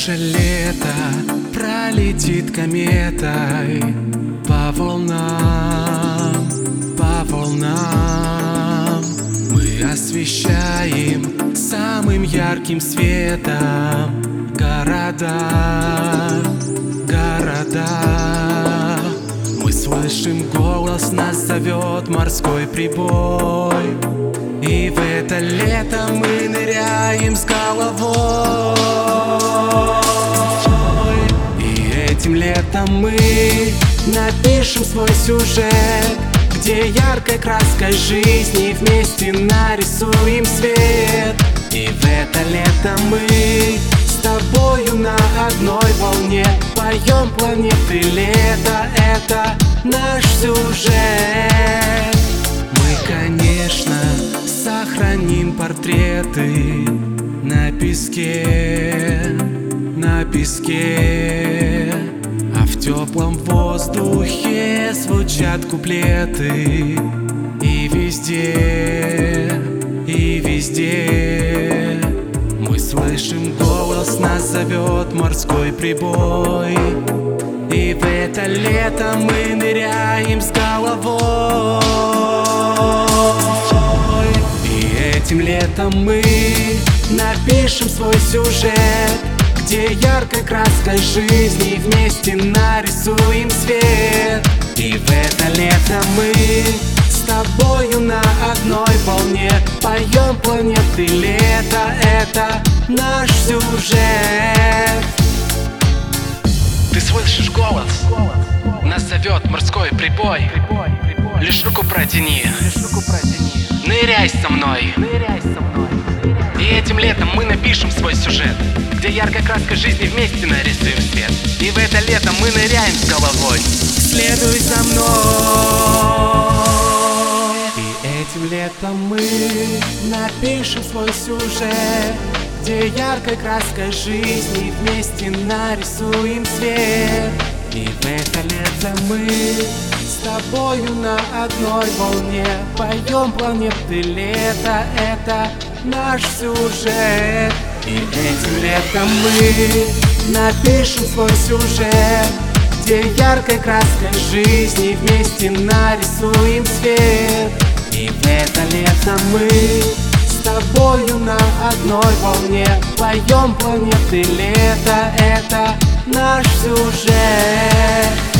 Наше лето пролетит кометой по волнам, по волнам. Мы освещаем самым ярким светом города, города. Мы слышим голос, нас зовет морской прибой. И в это лето мы ныряем с головой. И этим летом мы напишем свой сюжет, где яркой краской жизни вместе нарисуем свет. И в это лето мы с тобою на одной волне поем планеты лета, это наш сюжет. Мы, конечно, сохраним портреты на песке, на песке. А в теплом воздухе звучат куплеты. И везде, и везде мы слышим голос, нас зовет морской прибой. И в это лето мы ныряем с головой. И этим летом мы напишем свой сюжет, где яркой краской жизни вместе нарисуем свет. И в это лето мы с тобою на одной волне поем планеты лета, это наш сюжет. Ты слышишь голос? Нас зовет морской прибой. Лишь руку протяни, ныряй со мной. И этим летом мы напишем свой сюжет, где яркой краской жизни вместе нарисуем свет. И в это лето мы ныряем с головой. Следуй за мной. И этим летом мы напишем свой сюжет, где яркой краской жизни вместе нарисуем свет. И в это лето мы с тобою на одной волне поем планеты лета, это наш сюжет. И этим летом мы напишем свой сюжет, где яркой краской жизни вместе нарисуем свет. И в это лето мы с тобою на одной волне поем планеты лета, это наш сюжет.